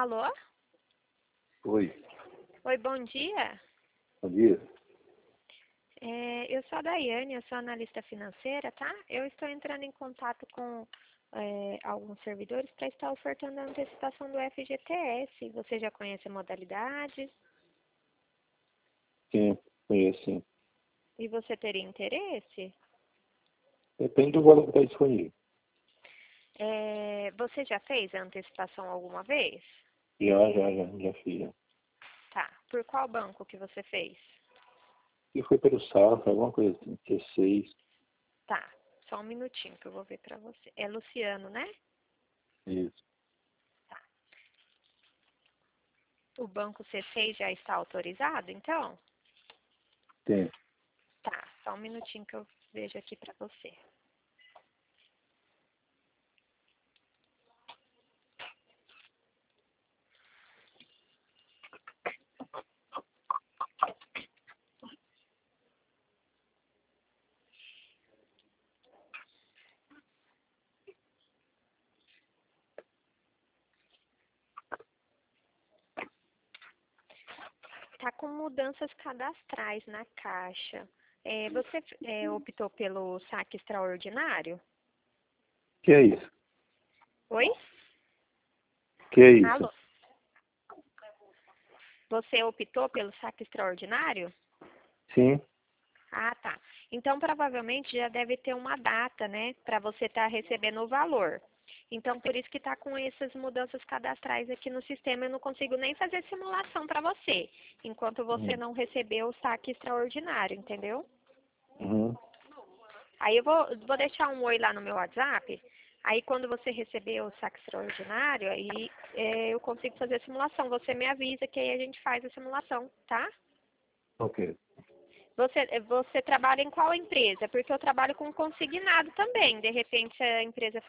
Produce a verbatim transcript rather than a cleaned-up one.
Alô? Oi, Oi, bom dia. bom dia. É, eu sou a Daiane, eu sou analista financeira, tá? Eu estou entrando em contato com é, alguns servidores para estar ofertando a antecipação do F G T S. Você já conhece a modalidade? Sim, conheço, sim. E você teria interesse? Depende do valor que está disponível. É, você já fez a antecipação alguma vez? Já, já, já, já fiz. Já. Tá. Por qual banco que você fez? E foi pelo Safra, alguma coisa assim, T seis. Tá. Só um minutinho que eu vou ver pra você. É Luciano, né? Isso. Tá. O banco C seis já está autorizado, então? Tem. Tá. Só um minutinho que eu vejo aqui pra você. Tá com mudanças cadastrais na Caixa. É, você é, optou pelo saque extraordinário? Que é isso? Oi? Que é isso? Alô? Você optou pelo saque extraordinário? Sim. Ah, tá. Então, provavelmente já deve ter uma data, né, para você estar recebendo o valor. Então, por isso que está com essas mudanças cadastrais aqui no sistema, eu não consigo nem fazer simulação para você, enquanto você Uhum. não receber o saque extraordinário, entendeu? Uhum. Aí eu vou, vou deixar um oi lá no meu WhatsApp. Aí quando você receber o saque extraordinário, aí é, eu consigo fazer a simulação. Você me avisa que aí a gente faz a simulação, tá? Ok. Você, você trabalha em qual empresa? Porque eu trabalho com consignado também. De repente, se a empresa